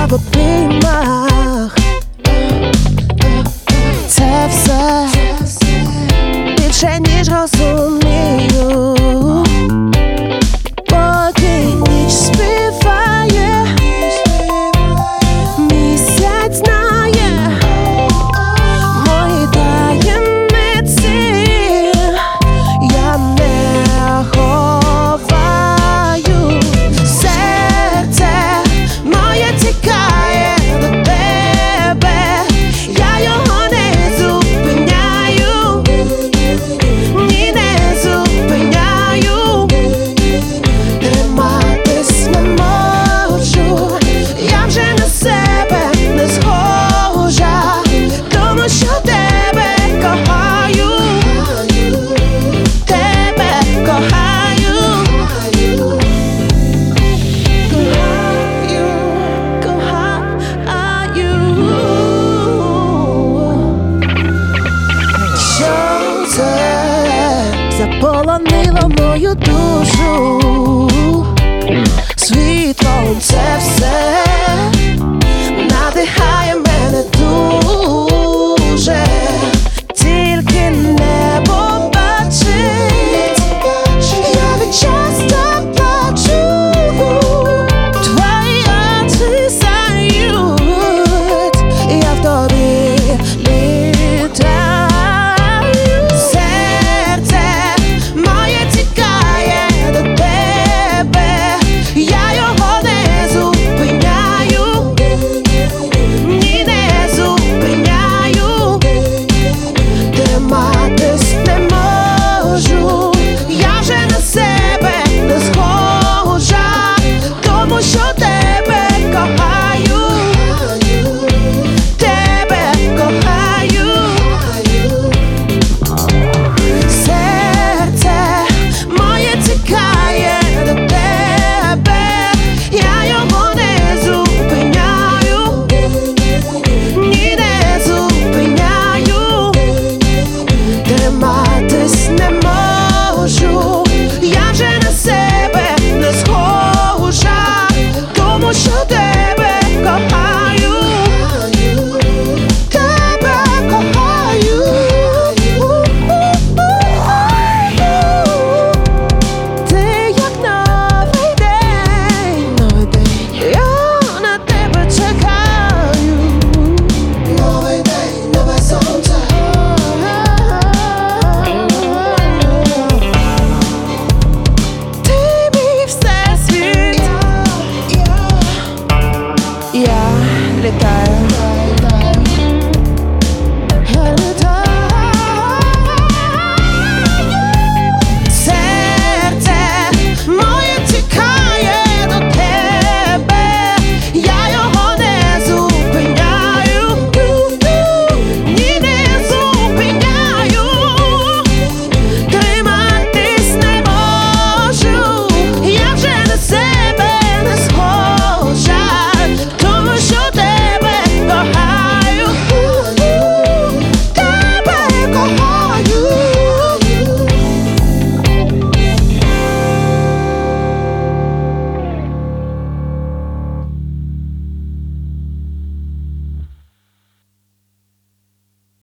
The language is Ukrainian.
в обіймах. Це все більше, ніж розумію. Поки ніч співає, місяць знає мої таємниці. Я не ховаю, серце моє тікає до тебе, я його не зупиняю, ні, не зупиняю. Триматись не можу, я вже на себе не схожа, тому що тебе кохаю, тебе кохаю, кохаю. Що це заполонило мою душу?